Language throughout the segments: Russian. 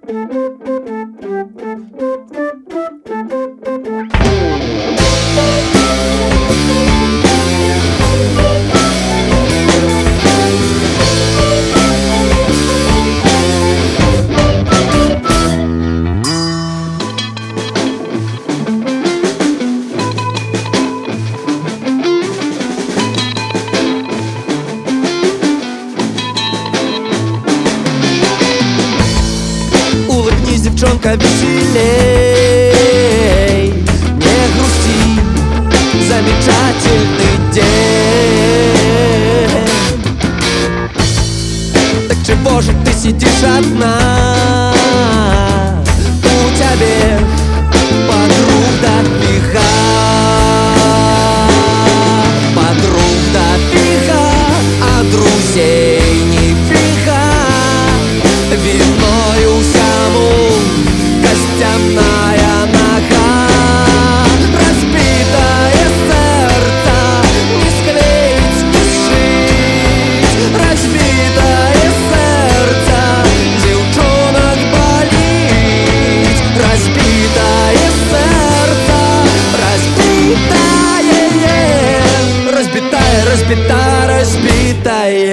Девчонка, веселей, не грусти, замечательный день. Так чего же ты сидишь одна? У тебя подруг дофига, подруг дофига, а друзей нифига. Виною саму костяная нога, разбитое сердце не склеить, не сшить. Разбитое сердце девчонок болит. Разбитое сердце, разбитое, разбитое, разбитое,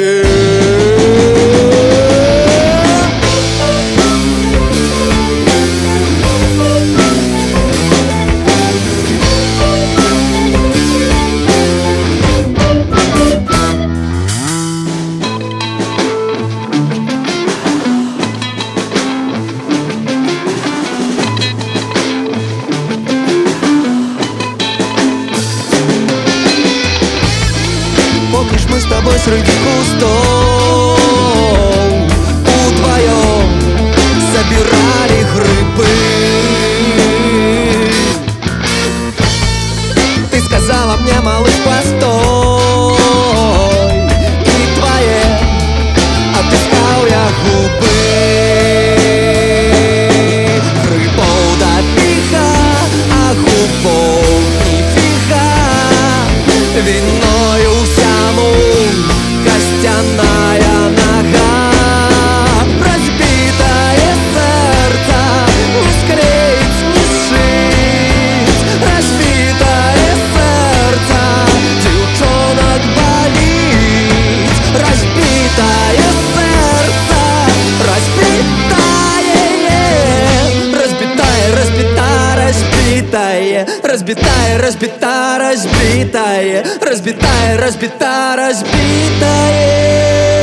Помнишь, мы с тобой среди кустов вдвоем собирали грибы? Ты сказала мне: малыш, постой, и твои отыскал я губы. Грибов дофига, а губов нифига. Виною костяная нога, разбитое сердце не склеить, не сшить. Разбитое сердце девчонок болит. Разбитое сердце, разбитое, разбитое, разбитое, разбитое, разбитое, разбитое, разбитое, разбитое, разбитое.